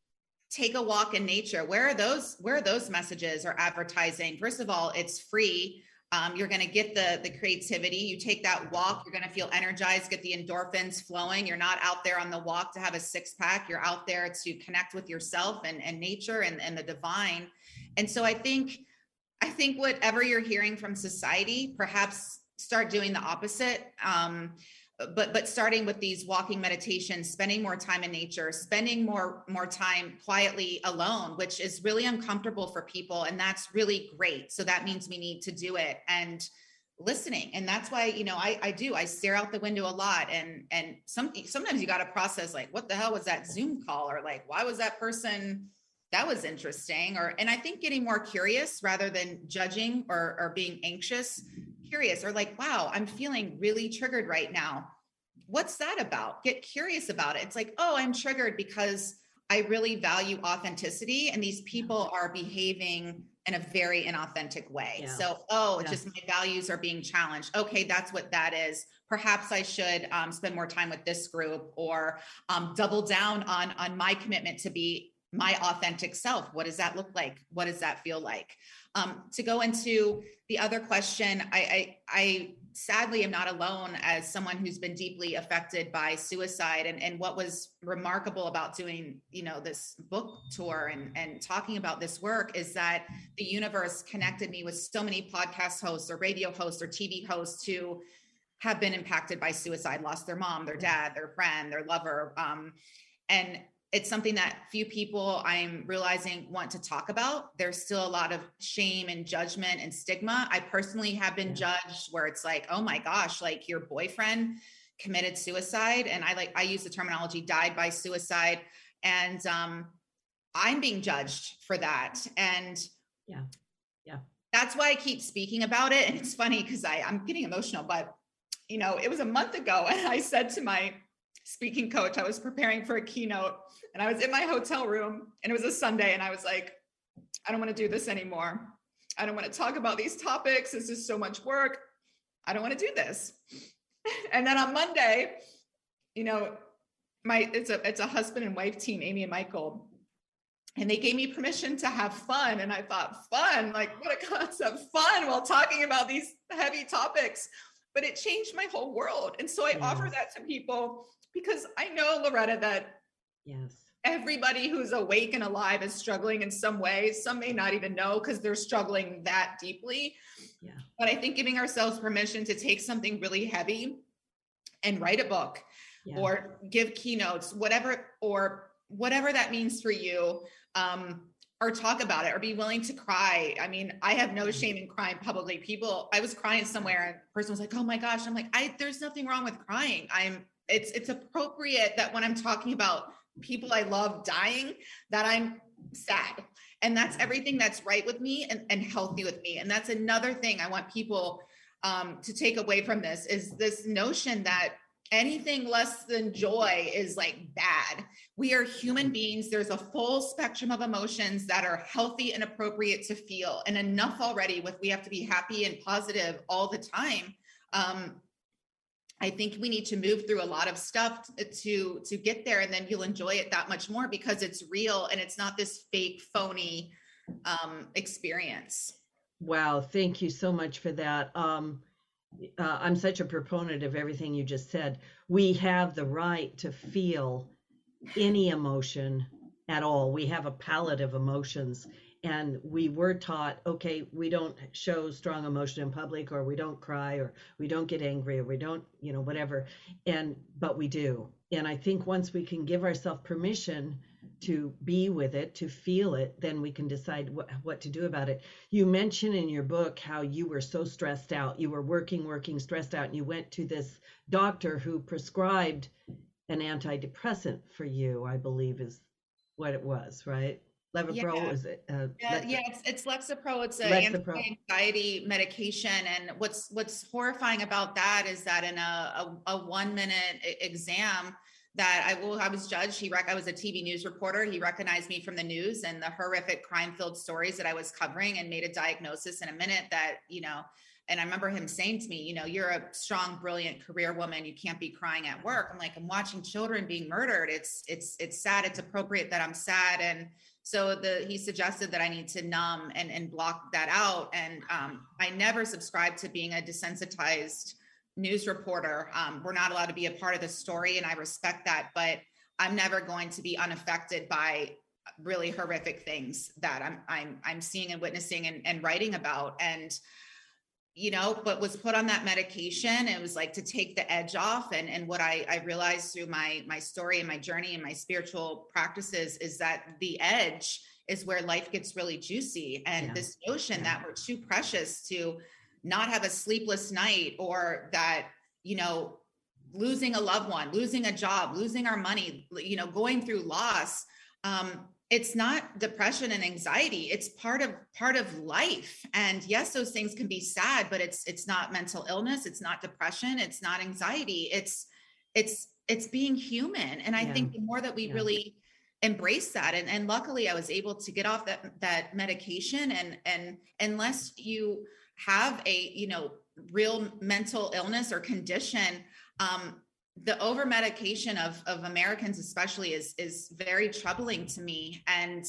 [SPEAKER 3] take a walk in nature. Where are those, where are those messages or advertising? First of all, it's free. Um, you're going to get the, the creativity. You take that walk, you're going to feel energized, get the endorphins flowing. You're not out there on the walk to have a six pack. You're out there to connect with yourself and, and nature and, and the divine. And so I think, I think whatever you're hearing from society, perhaps start doing the opposite. Um, but, but starting with these walking meditations, spending more time in nature, spending more, more time quietly alone, which is really uncomfortable for people. And that's really great. So that means we need to do it, and listening. And that's why, you know, I, I do, I stare out the window a lot. And, and some, sometimes you got to process like, what the hell was that Zoom call? Or like, why was that person, that was interesting. Or, and I think getting more curious rather than judging or, or being anxious, curious, or like, wow, I'm feeling really triggered right now. What's that about? Get curious about it. It's like, oh, I'm triggered because I really value authenticity, and these people are behaving in a very inauthentic way.
[SPEAKER 1] Yeah.
[SPEAKER 3] So, oh, it's
[SPEAKER 1] Yeah.
[SPEAKER 3] just my values are being challenged. Okay, that's what that is. Perhaps I should um, spend more time with this group, or um, double down on, on my commitment to be my authentic self. What does that look like? What does that feel like? Um, to go into the other question, I, I, I sadly am not alone as someone who's been deeply affected by suicide. And, and what was remarkable about doing, you know, this book tour and, and talking about this work is that the universe connected me with so many podcast hosts or radio hosts or T V hosts who have been impacted by suicide, lost their mom, their dad, their friend, their lover. Um, and it's something that few people, I'm realizing, want to talk about. There's still a lot of shame and judgment and stigma. I personally have been
[SPEAKER 1] Yeah.
[SPEAKER 3] judged where it's like, oh my gosh, like your boyfriend committed suicide. And I like, I use the terminology died by suicide. And um, I'm being judged for that. And
[SPEAKER 1] Yeah. Yeah.
[SPEAKER 3] that's why I keep speaking about it. And it's funny because I I'm getting emotional, but you know, it was a month ago and I said to my speaking coach, I was preparing for a keynote and I was in my hotel room and it was a Sunday and I was like, I don't want to do this anymore. I don't want to talk about these topics. This is so much work. I don't want to do this. And then on Monday, you know, my, it's a, it's a husband and wife team, Amy and Michael, and they gave me permission to have fun. And I thought, fun, like what a concept, fun while talking about these heavy topics, but it changed my whole world. And so I
[SPEAKER 1] Yes.
[SPEAKER 3] offer that to people because I know, Loretta, that
[SPEAKER 1] Yes.
[SPEAKER 3] everybody who's awake and alive is struggling in some way. Some may not even know because they're struggling that deeply.
[SPEAKER 1] Yeah.
[SPEAKER 3] But I think giving ourselves permission to take something really heavy and write a book
[SPEAKER 1] Yeah.
[SPEAKER 3] or give keynotes, whatever, or whatever that means for you, um, or talk about it or be willing to cry. I mean, I have no shame in crying publicly. People, I was crying somewhere and the person was like, oh my gosh. I'm like, I, there's nothing wrong with crying. I'm, it's, it's appropriate that when I'm talking about people I love dying, that I'm sad. And that's everything that's right with me and, and healthy with me. And that's another thing I want people um, to take away from this is this notion that anything less than joy is like bad. We are human beings. There's a full spectrum of emotions that are healthy and appropriate to feel, and enough already with we have to be happy and positive all the time. Um, I think we need to move through a lot of stuff to, to get there, and then you'll enjoy it that much more because it's real and it's not this fake, phony um, experience.
[SPEAKER 1] Wow. Thank you so much for that. Um, uh, I'm such a proponent of everything you just said. We have the right to feel any emotion at all. We have a palette of emotions, and we were taught, okay, we don't show strong emotion in public, or we don't cry, or we don't get angry, or we don't, you know, whatever. And, but we do. And I think once we can give ourselves permission to be with it, to feel it, then we can decide what, what to do about it. You mentioned in your book how you were so stressed out. You were working, working, stressed out, and you went to this doctor who prescribed an antidepressant for you, I believe is what it was, right? Levipro,
[SPEAKER 3] Yeah.
[SPEAKER 1] is it? Uh,
[SPEAKER 3] Yeah,
[SPEAKER 1] Lex-
[SPEAKER 3] yeah, it's, it's Lexapro. It's a
[SPEAKER 1] Lexapro.
[SPEAKER 3] anti-anxiety medication. And what's what's horrifying about that is that in a, a, a one minute e- exam that I will, I was judged. He rec- I was a T V news reporter. He recognized me from the news and the horrific crime-filled stories that I was covering and made a diagnosis in a minute that, you know, and I remember him saying to me, you know, you're a strong, brilliant career woman. You can't be crying at work. I'm like, I'm watching children being murdered. It's, it's, it's sad. It's appropriate that I'm sad. And so the, he suggested that I need to numb and, and block that out. And um, I never subscribed to being a desensitized news reporter. Um, we're not allowed to be a part of the story, and I respect that, but I'm never going to be unaffected by really horrific things that I'm, I'm, I'm seeing and witnessing and, and writing about. And, you know, but was put on that medication. It was like to take the edge off. And, and what I, I realized through my, my story and my journey and my spiritual practices is that the edge is where life gets really juicy. And yeah. this notion yeah. that we're too precious to not have a sleepless night, or that, you know, losing a loved one, losing a job, losing our money, you know, going through loss. Um, it's not depression and anxiety. It's part of, part of life. And yes, those things can be sad, but it's, it's not mental illness. It's not depression. It's not anxiety. It's, it's, it's being human. And I yeah. think the more that we yeah. really embrace that, and, and luckily I was able to get off that, that medication, and, and unless you have a, you know, real mental illness or condition, um, the over medication of, of Americans especially is, is very troubling to me. And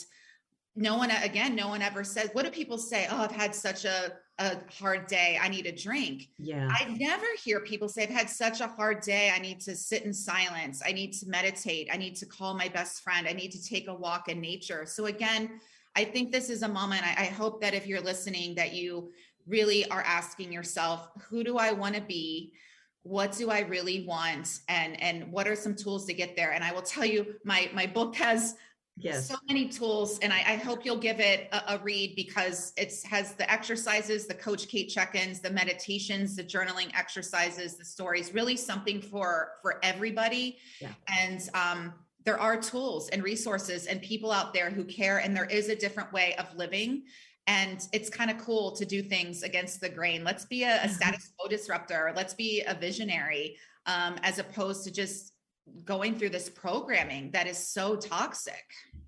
[SPEAKER 3] no one, again, no one ever says, what do people say? Oh, I've had such a, a hard day. I need a drink.
[SPEAKER 1] Yeah.
[SPEAKER 3] I never hear people say, I've had such a hard day. I need to sit in silence. I need to meditate. I need to call my best friend. I need to take a walk in nature. So again, I think this is a moment. I, I hope that if you're listening, that you really are asking yourself, who do I want to be? What do I really want? And, and what are some tools to get there? And I will tell you, my, my book has yes. so many tools, and I, I hope you'll give it a, a read, because it has the exercises, the Coach Kate check-ins, the meditations, the journaling exercises, the stories, really something for, for everybody. Yeah. And, um, there are tools and resources and people out there who care, and there is a different way of living. And it's kind of cool to do things against the grain. Let's be a, a status quo disruptor. Let's be a visionary, um, as opposed to just going through this programming that is so toxic.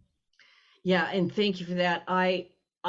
[SPEAKER 1] Yeah, and thank you for that. I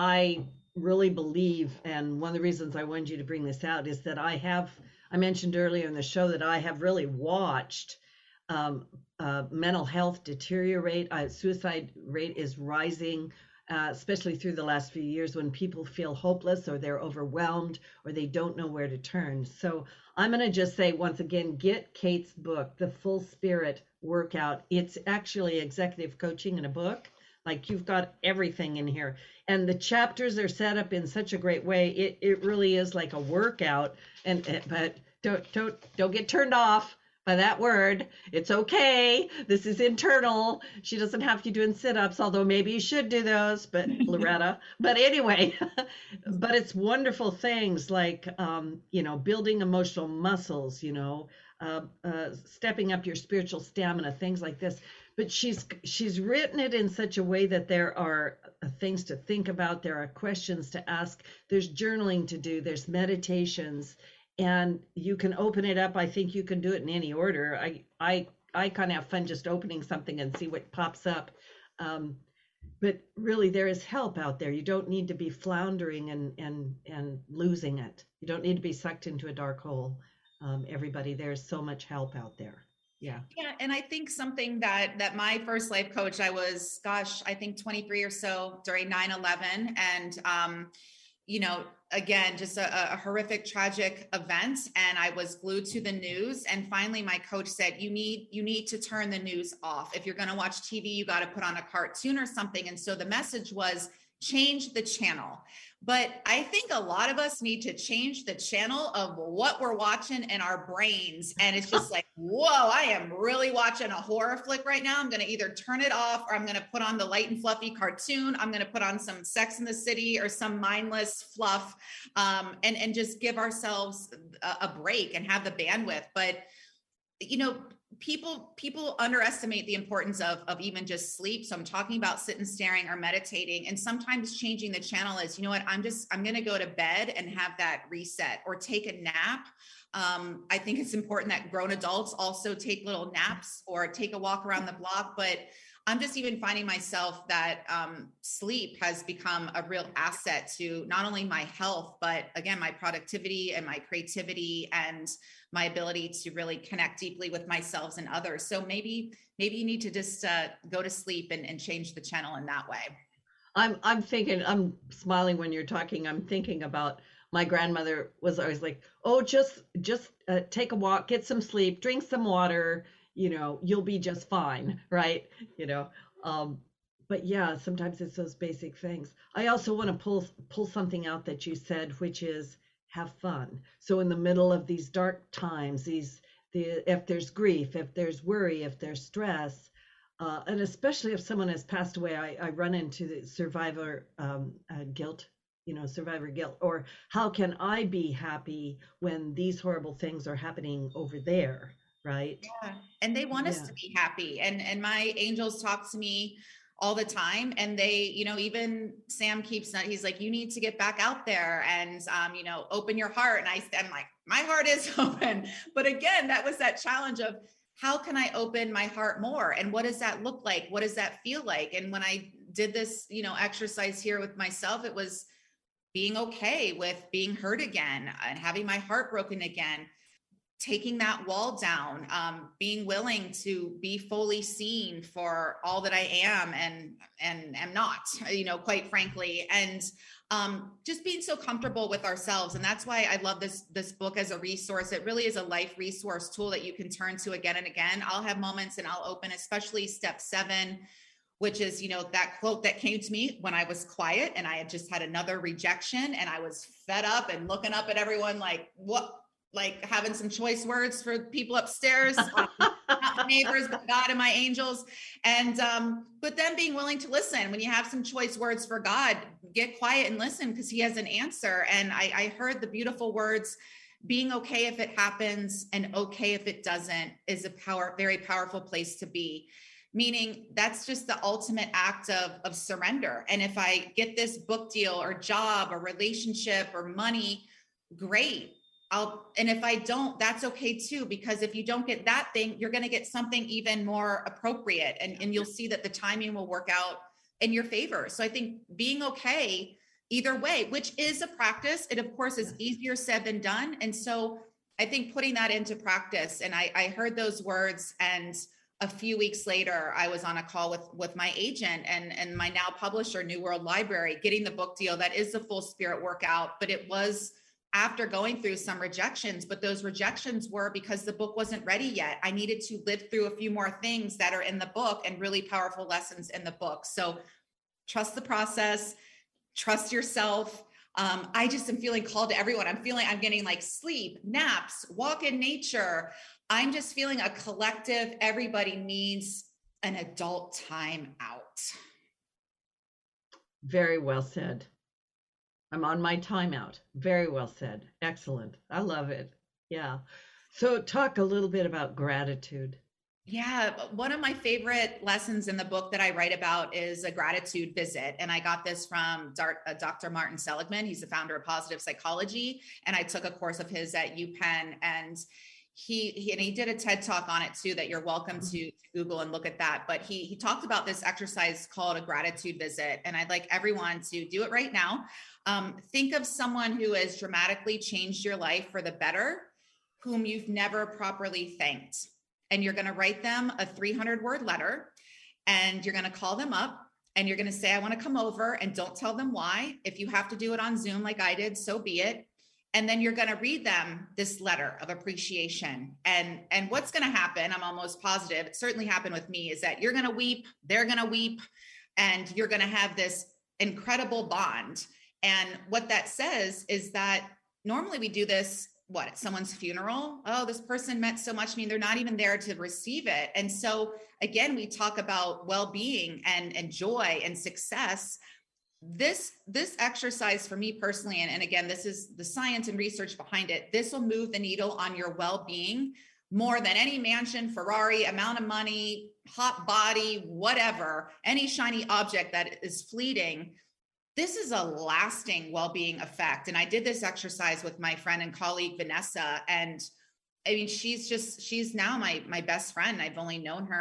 [SPEAKER 1] I really believe, and one of the reasons I wanted you to bring this out is that I have, I mentioned earlier in the show that I have really watched um, uh, mental health deteriorate. Uh, suicide rate is rising. Uh, especially through the last few years, when people feel hopeless, or they're overwhelmed, or they don't know where to turn. So I'm going to just say once again, get Kate's book, The Full Spirit Workout. It's actually executive coaching in a book. Like, you've got everything in here. And the chapters are set up in such a great way. It it really is like a workout. And but don't don't don't get turned off by that word. It's okay. This is internal. She doesn't have you doing sit-ups, although maybe you should do those, but Loretta, but anyway, but it's wonderful things like, um, you know, building emotional muscles, you know, uh, uh, stepping up your spiritual stamina, things like this. But she's, she's written it in such a way that there are things to think about. There are questions to ask. There's journaling to do. There's meditations. And you can open it up. I think you can do it in any order. I I I kind of have fun just opening something and see what pops up. Um, but really, there is help out there. You don't need to be floundering and and and losing it. You don't need to be sucked into a dark hole. Um, everybody, there's so much help out there. Yeah.
[SPEAKER 3] Yeah. And I think something that that my first life coach, I was, gosh, I think twenty-three or so during nine eleven, and um, you know, again, just a, a horrific, tragic event. And I was glued to the news. And finally, my coach said, you need, you need to turn the news off. If you're going to watch T V, you got to put on a cartoon or something. And so the message was, change the channel. But I think a lot of us need to change the channel of what we're watching in our brains. And it's just like, whoa, I am really watching a horror flick right now. I'm going to either turn it off, or I'm going to put on the light and fluffy cartoon. I'm going to put on some Sex in the City or some mindless fluff, um, and, and just give ourselves a, a break and have the bandwidth. But, you know, people people underestimate the importance of of even just sleep. So I'm talking about sitting, staring, or meditating. And sometimes changing the channel is, you know what, I'm just, I'm going to go to bed and have that reset, or take a nap. Um, I think it's important that grown adults also take little naps or take a walk around the block. But I'm just even finding myself that um, sleep has become a real asset to not only my health, but again, my productivity and my creativity and my ability to really connect deeply with myself and others. So maybe, maybe you need to just uh, go to sleep and, and change the channel in that way.
[SPEAKER 1] I'm I'm thinking, I'm smiling when you're talking. I'm thinking about my grandmother was always like, "Oh, just just uh, take a walk, get some sleep, drink some water, you know, you'll be just fine," right? You know. Um, but yeah, sometimes it's those basic things. I also want to pull pull something out that you said, which is have fun. So in the middle of these dark times, these the if there's grief, if there's worry, if there's stress, uh, and especially if someone has passed away, I, I run into the survivor um, uh, guilt, you know, survivor guilt, or how can I be happy when these horrible things are happening over there, right?
[SPEAKER 3] Yeah. And they want us
[SPEAKER 1] Yeah.
[SPEAKER 3] to be happy. And and my angels talk to me all the time. And they, you know, even Sam keeps that, he's like, you need to get back out there and um, you know, open your heart. And I I'm like, my heart is open. But again, that was that challenge of how can I open my heart more? And what does that look like? What does that feel like? And when I did this, you know, exercise here with myself, it was being okay with being hurt again and having my heart broken again, taking that wall down, um, being willing to be fully seen for all that I am and and am not, you know, quite frankly, and um, just being so comfortable with ourselves. And that's why I love this this book as a resource. It really is a life resource tool that you can turn to again and again. I'll have moments and I'll open, especially step seven, which is, you know, that quote that came to me when I was quiet and I had just had another rejection and I was fed up and looking up at everyone like, what? Like having some choice words for people upstairs, um, not my neighbors, but God and my angels. And, um, but then being willing to listen when you have some choice words for God, get quiet and listen because he has an answer. And I, I heard the beautiful words, being okay if it happens and okay if it doesn't is a power, very powerful place to be. Meaning that's just the ultimate act of, of surrender. And if I get this book deal or job or relationship or money, great. I'll, and if I don't, that's okay too, because if you don't get that thing, you're going to get something even more appropriate and, and you'll see that the timing will work out in your favor. So I think being okay either way, which is a practice, it of course is easier said than done. And so I think putting that into practice, and I, I heard those words, and a few weeks later, I was on a call with, with my agent and, and my now publisher, New World Library, getting the book deal. That is the Full Spirit workout, but it was after going through some rejections, but those rejections were because the book wasn't ready yet. I needed to live through a few more things that are in the book and really powerful lessons in the book. So trust the process, trust yourself. Um, I just am feeling called to everyone. I'm feeling, I'm getting like sleep, naps, walk in nature. I'm just feeling a collective, everybody needs an adult time out.
[SPEAKER 1] Very well said. I'm on my timeout. Very well said. Excellent. I love it. Yeah. So talk a little bit about gratitude.
[SPEAKER 3] Yeah. One of my favorite lessons in the book that I write about is a gratitude visit. And I got this from Doctor Martin Seligman. He's the founder of positive psychology. And I took a course of his at UPenn, and he, he and he did a TED talk on it too, that you're welcome to, to Google and look at that. But he, he talked about this exercise called a gratitude visit. And I'd like everyone to do it right now. Um, think of someone who has dramatically changed your life for the better, whom you've never properly thanked. And you're going to write them a three hundred word letter, and you're going to call them up and you're going to say, I want to come over, and don't tell them why. If you have to do it on Zoom like I did, so be it. And then you're going to read them this letter of appreciation. And, and what's going to happen, I'm almost positive, it certainly happened with me, is that you're going to weep, they're going to weep, and you're going to have this incredible bond. And what that says is that normally we do this, what, at someone's funeral? Oh, this person meant so much to me. They're not even there to receive it. And so again, we talk about well-being and, and joy and success. This, this exercise for me personally, and, and again, this is the science and research behind it, this will move the needle on your well-being more than any mansion, Ferrari, amount of money, hot body, whatever, any shiny object that is fleeting. This is a lasting well-being effect. And I did this exercise with my friend and colleague, Vanessa. And I mean, she's just, she's now my, my best friend. I've only known her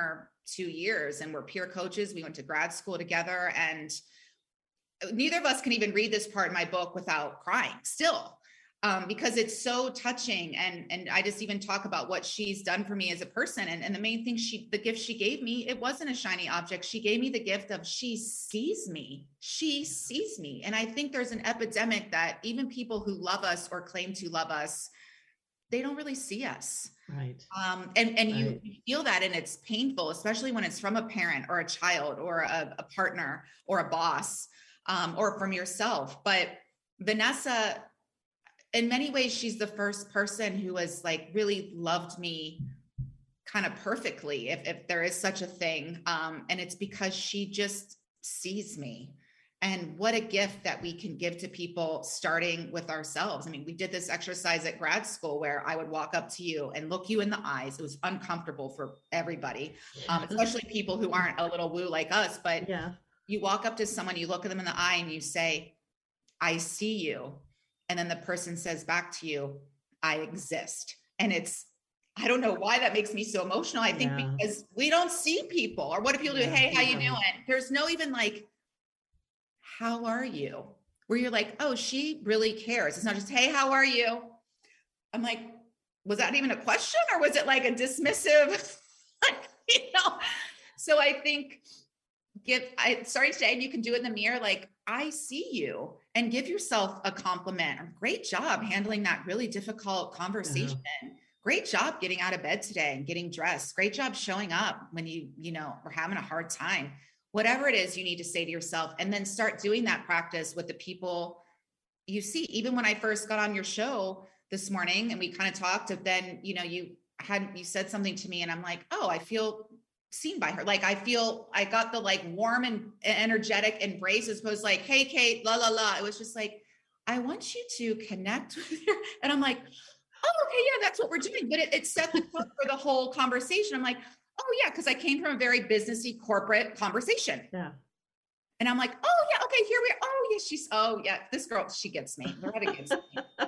[SPEAKER 3] two years and we're peer coaches. We went to grad school together, and neither of us can even read this part in my book without crying still. Um, because it's so touching. And, and I just even talk about what she's done for me as a person. And, and the main thing she, the gift she gave me, it wasn't a shiny object. She gave me the gift of, she sees me, she sees me. And I think there's an epidemic that even people who love us or claim to love us, they don't really see us.
[SPEAKER 1] Right.
[SPEAKER 3] Um, and, and you,
[SPEAKER 1] Right.
[SPEAKER 3] you feel that, and it's painful, especially when it's from a parent or a child or a, a partner or a boss, um, or from yourself. But Vanessa, in many ways, she's the first person who has like really loved me kind of perfectly, if, if there is such a thing. Um, and it's because she just sees me. And what a gift that we can give to people, starting with ourselves. I mean, we did this exercise at grad school where I would walk up to you and look you in the eyes. It was uncomfortable for everybody, um, especially people who aren't a little woo like us. But
[SPEAKER 1] Yeah.
[SPEAKER 3] you walk up to someone, you look at them in the eye and you say, I see you. And then the person says back to you, I exist. And it's, I don't know why that makes me so emotional. I think
[SPEAKER 1] Yeah.
[SPEAKER 3] because we don't see people, or what if people do,
[SPEAKER 1] Yeah,
[SPEAKER 3] hey, how you
[SPEAKER 1] yeah.
[SPEAKER 3] doing? There's no even like, how are you? Where you're like, oh, she really cares. It's not just, hey, how are you? I'm like, was that even a question, or was it like a dismissive, like, you know? So I think give, I starting today, and you can do it in the mirror, like, I see you, and give yourself a compliment. Great job handling that really difficult conversation.
[SPEAKER 1] Yeah.
[SPEAKER 3] Great job getting out of bed today and getting dressed. Great job showing up when you, you know, are having a hard time. Whatever it is you need to say to yourself, and then start doing that practice with the people you see. Even when I first got on your show this morning and we kind of talked, of then, you know, you had, you said something to me and I'm like, oh, I feel seen by her. Like, I feel, I got the like warm and energetic embrace, as opposed to like, hey, Kate, la, la, la. It was just like, I want you to connect with her. And I'm like, oh, okay, yeah, that's what we're doing. But it, it set the tone for the whole conversation. I'm like, oh yeah, because I came from a very businessy corporate conversation.
[SPEAKER 1] Yeah.
[SPEAKER 3] And I'm like, oh yeah, okay, here we are. Oh yeah, she's, oh yeah, this girl, she gets me. Loretta gets me.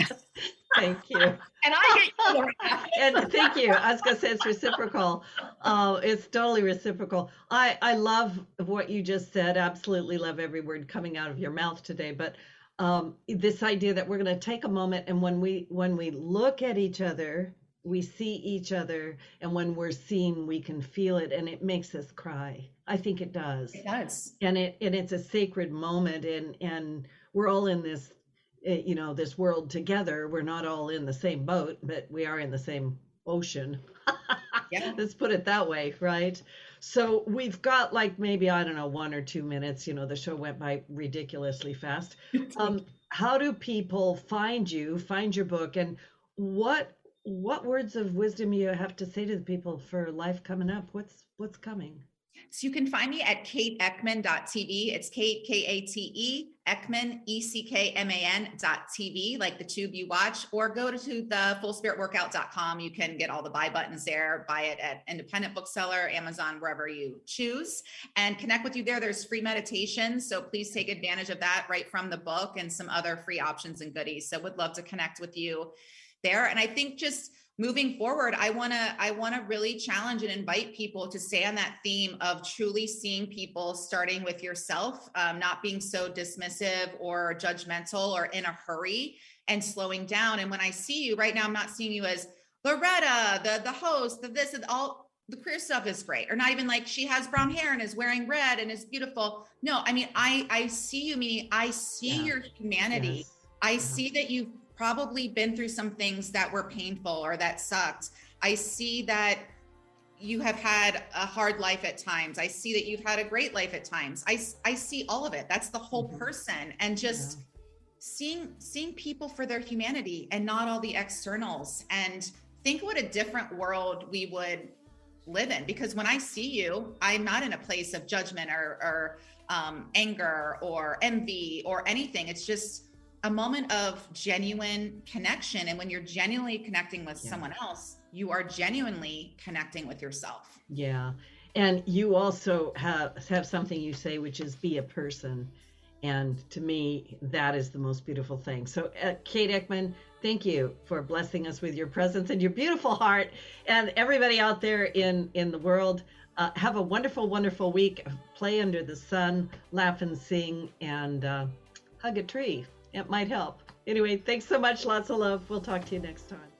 [SPEAKER 1] Thank you.
[SPEAKER 3] And I get you, Loretta.
[SPEAKER 1] And thank you. I was gonna say it's reciprocal. Uh, it's totally reciprocal. I I love what you just said. Absolutely love every word coming out of your mouth today. But um, this idea that we're gonna take a moment, and when we when we look at each other, we see each other, and when we're seen, we can feel it, and it makes us cry. I think it does.
[SPEAKER 3] It does.
[SPEAKER 1] And it and it's a sacred moment, and and we're all in this, you know, this world together. We're not all in the same boat, but we are in the same ocean.
[SPEAKER 3] Yeah.
[SPEAKER 1] Let's put it that way, right? So we've got like maybe, I don't know, one or two minutes. You know, the show went by ridiculously fast. Um, how do people find you, find your book, and what what words of wisdom you have to say to the people for life coming up? What's what's coming?
[SPEAKER 3] So you can find me at kate eckman dot t v. It's Kate, K A T E, Eckman, E C K M A N dot T V, like the tube you watch, or go to the full spirit workout dot com. You can get all the buy buttons there, buy it at independent bookseller, Amazon, wherever you choose, and connect with you there. There's free meditations, so please take advantage of that right from the book, and some other free options and goodies. So would love to connect with you there. And I think just moving forward, I want to I want to really challenge and invite people to stay on that theme of truly seeing people, starting with yourself, um, not being so dismissive or judgmental or in a hurry, and slowing down. And when I see you right now, I'm not seeing you as Loretta, the, the host, the this and all. The career stuff is great, or not even like she has brown hair and is wearing red and is beautiful. No, I mean, I, I see you, meaning I see
[SPEAKER 1] Yeah.
[SPEAKER 3] your humanity.
[SPEAKER 1] Yes.
[SPEAKER 3] I
[SPEAKER 1] Yeah.
[SPEAKER 3] see that you've probably been through some things that were painful or that sucked. I see that you have had a hard life at times. I see that you've had a great life at times. I, I see all of it. That's the whole
[SPEAKER 1] Mhm.
[SPEAKER 3] person. And just
[SPEAKER 1] Yeah.
[SPEAKER 3] seeing, seeing people for their humanity and not all the externals. And think what a different world we would live in. Because when I see you, I'm not in a place of judgment or, or um, anger or envy or anything. It's just a moment of genuine connection. And when you're genuinely connecting with
[SPEAKER 1] Yeah.
[SPEAKER 3] someone else, you are genuinely connecting with yourself.
[SPEAKER 1] Yeah. And you also have have something you say, which is be a person. And to me, that is the most beautiful thing. So uh, Kate Eckman, thank you for blessing us with your presence and your beautiful heart. And everybody out there in, in the world, Uh, have a wonderful, wonderful week. Play under the sun, laugh and sing, and uh, hug a tree. It might help. Anyway, thanks so much. Lots of love. We'll talk to you next time.